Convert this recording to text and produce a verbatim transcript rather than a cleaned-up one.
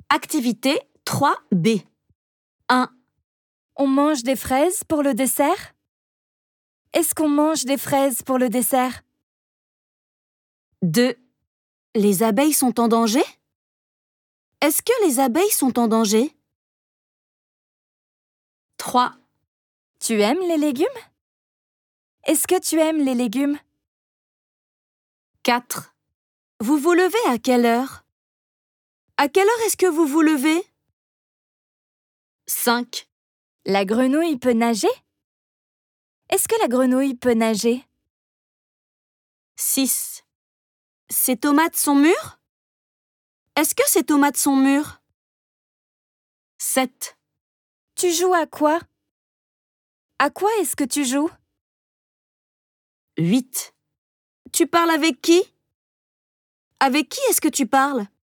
Activité trois B. un. On mange des fraises pour le dessert? Est-ce qu'on mange des fraises pour le dessert? deux. Les abeilles sont en danger? Est-ce que les abeilles sont en danger? trois. Tu aimes les légumes? Est-ce que tu aimes les légumes? quatre. Vous vous levez à quelle heure? À quelle heure est-ce que vous vous levez? cinq. La grenouille peut nager? Est-ce que la grenouille peut nager? six. Ces tomates sont mûres? Est-ce que ces tomates sont mûres? sept. Tu joues à quoi? À quoi est-ce que tu joues? huit. Tu parles avec qui? Avec qui est-ce que tu parles?